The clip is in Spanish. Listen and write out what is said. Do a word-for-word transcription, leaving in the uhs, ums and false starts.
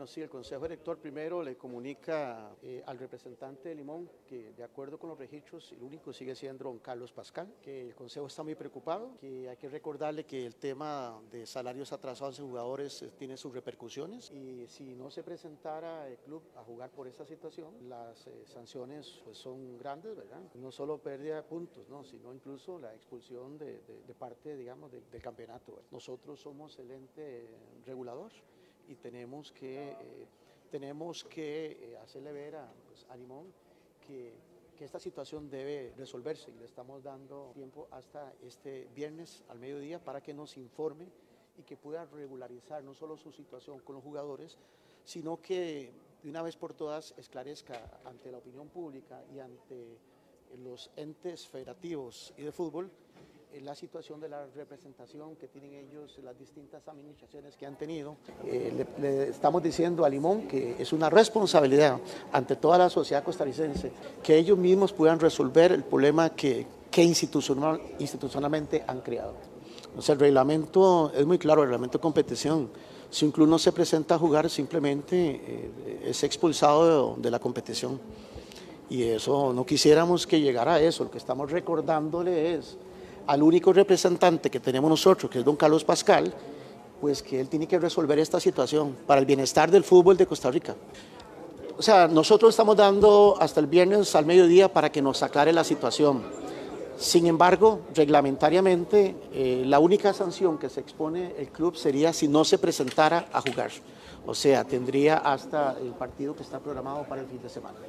sí, el Consejo Director primero le comunica eh, al representante de Limón que de acuerdo con los registros el único sigue siendo don Carlos Pascal, que el Consejo está muy preocupado, que hay que recordarle que el tema de salarios atrasados de jugadores eh, tiene sus repercusiones y si no se presentara el club a jugar por esta situación, las eh, sanciones pues, son grandes, ¿verdad? No solo pérdida de puntos, ¿no? Sino incluso la expulsión de, de, de parte, digamos, de, del campeonato, ¿verdad? Nosotros somos el ente regulador y tenemos que, eh, tenemos que eh, hacerle ver a, pues, a Limón que, que esta situación debe resolverse y le estamos dando tiempo hasta este viernes al mediodía para que nos informe y que pueda regularizar no solo su situación con los jugadores, sino que de una vez por todas esclarezca ante la opinión pública y ante los entes federativos y de fútbol la situación de la representación que tienen ellos, las distintas administraciones que han tenido. Eh, le, le estamos diciendo a Limón que es una responsabilidad ante toda la sociedad costarricense que ellos mismos puedan resolver el problema que, que institucional, institucionalmente han creado. O sea, el reglamento es muy claro, el reglamento de competición. Si un club no se presenta a jugar, simplemente eh, es expulsado de, de la competición. Y eso, no quisiéramos que llegara a eso. Lo que estamos recordándole es al único representante que tenemos nosotros, que es don Carlos Pascal, pues que él tiene que resolver esta situación para el bienestar del fútbol de Costa Rica. O sea, nosotros estamos dando hasta el viernes al mediodía para que nos aclare la situación. Sin embargo, reglamentariamente, eh, la única sanción que se expone el club sería si no se presentara a jugar. O sea, tendría hasta el partido que está programado para el fin de semana.